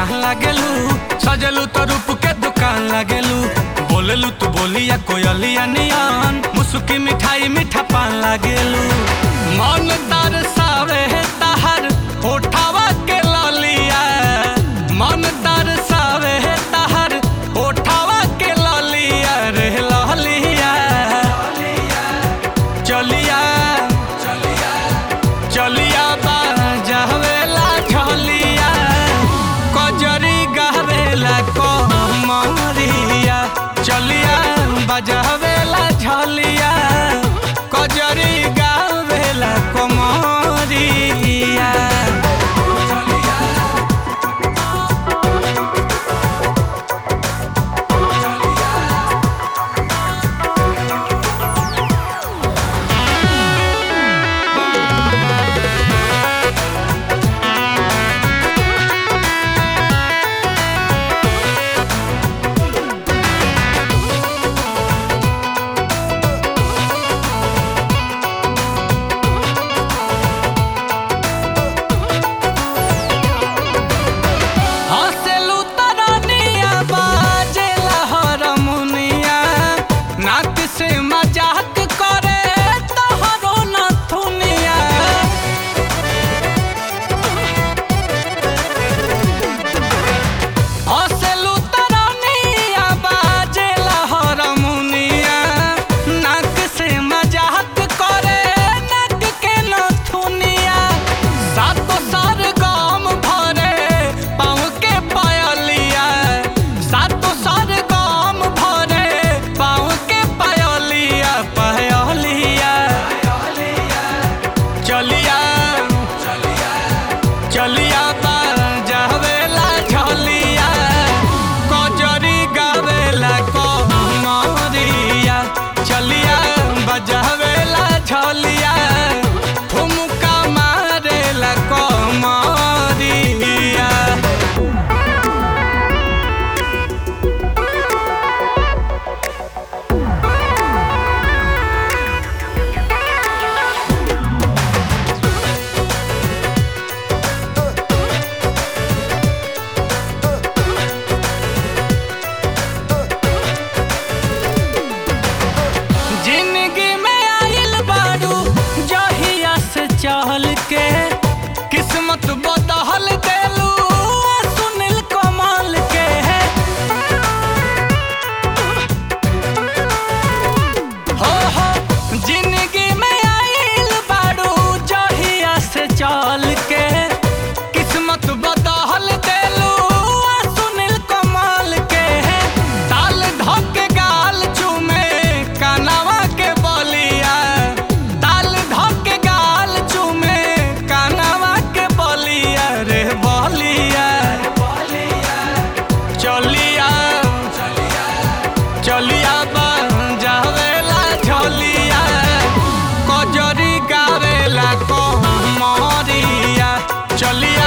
जान लागेलू, सजलू तो रूप के दुकान लागेलू। बोलेलू तू बोलिया कोयलिया नियन, मुसुकी मिठाई मीठा पान लागेलू। मन तरसावे तहर होठावा के ललिया, मन तरसावे तहर होठावा के ललिया रे ललिया। चलिया चलिया बाजावेला झलिया, कजरी गावेला कमरिया। चलिया बाजावेला झलिया, कजरी गावेला कमरिया। चलिया बाजावेला झलिया, कजरी गावेला कमरिया। चलिया बाजावेला झलिया, ठुमका मारेला कमरिया। चहल के किस्मत बदहल देलू, सुनील कमाल के। हो जिंदगी में आइल बारू जहिया से चल के, किस्मत बदहल देलू सुनील कमाल के। ताल धके गाल चूमे कानवा के बलिया, ताल धके गाल चूमे कानवा के बलिया रे बलिया। चलिया चलिया बाजावेला झलिया, कजरी गावेला कमरिया। चलिया